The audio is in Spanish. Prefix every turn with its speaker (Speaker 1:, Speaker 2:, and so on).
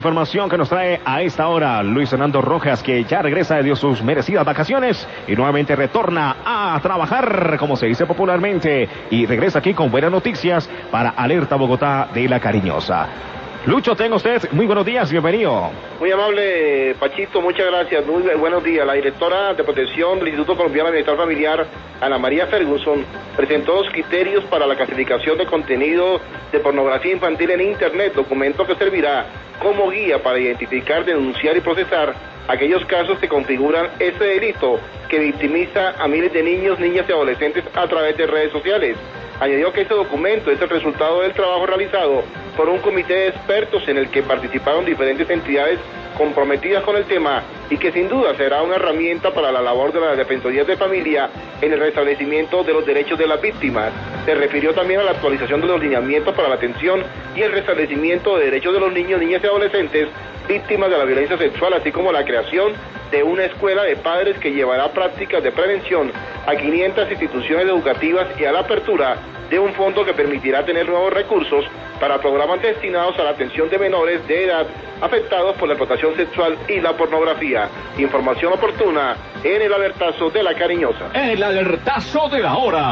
Speaker 1: información que nos trae a esta hora Luis Fernando Rojas, que ya regresa de sus merecidas vacaciones y nuevamente retorna a trabajar, como se dice popularmente, y regresa aquí con buenas noticias para Alerta Bogotá de La Cariñosa. Lucho, tenga usted muy buenos días, bienvenido.
Speaker 2: Muy amable, Pachito, muchas gracias, muy buenos días. La directora de protección del Instituto Colombiano de Bienestar Familiar, Ana María Ferguson, presentó los criterios para la clasificación de contenido de pornografía infantil en Internet, documento que servirá como guía para identificar, denunciar y procesar aquellos casos que configuran ese delito que victimiza a miles de niños, niñas y adolescentes a través de redes sociales. Añadió que este documento es el resultado del trabajo realizado por un comité de expertos en el que participaron diferentes entidades comprometidas con el tema y que sin duda será una herramienta para la labor de las defensorías de familia en el restablecimiento de los derechos de las víctimas. Se refirió también a la actualización de los lineamientos para la atención y el restablecimiento de derechos de los niños, niñas y adolescentes víctimas de la violencia sexual, así como la creación de una escuela de padres que llevará prácticas de prevención a 500 instituciones educativas y a la apertura de un fondo que permitirá tener nuevos recursos para programas destinados a la atención de menores de edad afectados por la explotación sexual y la pornografía. Información oportuna en el alertazo de La Cariñosa.
Speaker 3: El alertazo de la hora.